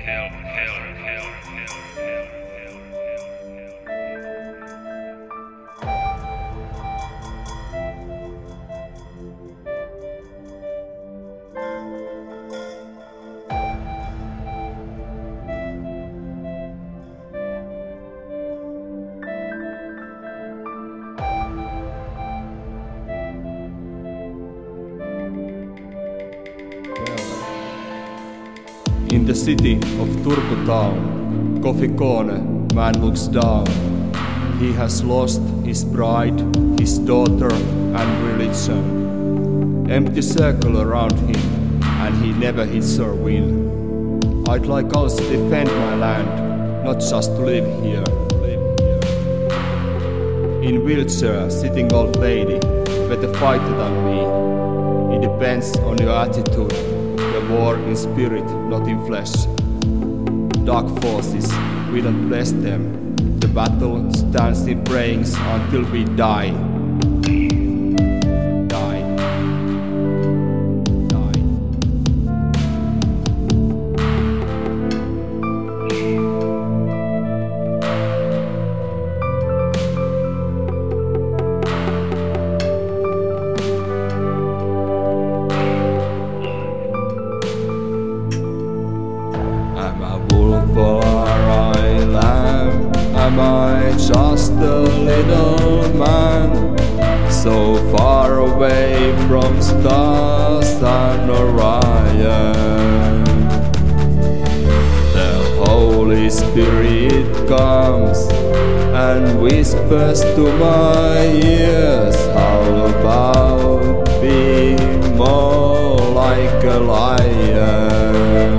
In the city of Turku town, coffee corner, man looks down. He has lost his bride, his daughter and religion. Empty circle around him, and he never hits or win. I'd like also defend my land, not just to live here. In wheelchair, sitting old lady, better fighter than me. It depends on your attitude. The war in spirit, not in flesh. Dark forces, we don't bless them. The battle stands in prayings until we die. I'm a wolf or I lamb? Am I just a little man, so far away from stars and Orion? The Holy Spirit comes and whispers to my ears, how about being more like a lion?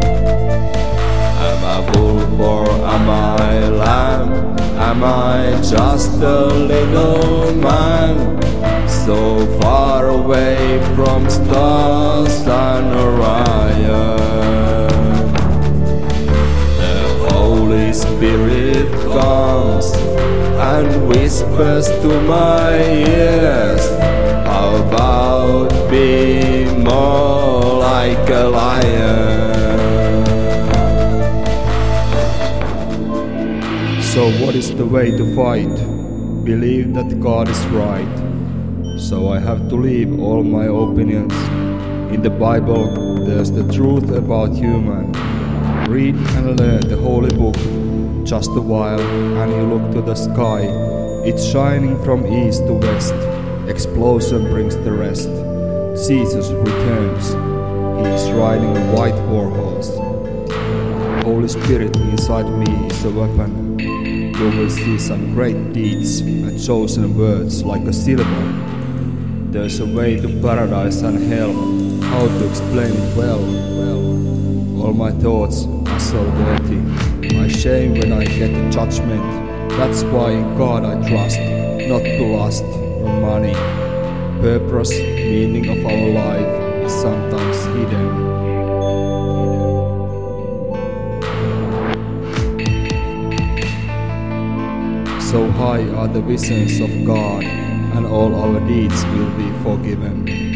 Or am I lamb? Am I just a little man, so far away from stars and Orion? The Holy Spirit comes and whispers to my ears, how about being more like a lion? So what is the way to fight? Believe that God is right. So I have to leave all my opinions. In the Bible there's the truth about human. Read and learn the holy book just a while, and you look to the sky. It's shining from east to west. Explosion brings the rest. Jesus returns. He is riding a white war horse. Holy Spirit inside me is a weapon. You will see some great deeds and chosen words like a silver. There's a way to paradise and hell. How to explain it well? All my thoughts are so dirty. I shame when I get a judgment. That's why in God I trust, not to lust or money. Purpose, meaning of our life is sometimes hidden. So high are the visions of God, and all our deeds will be forgiven.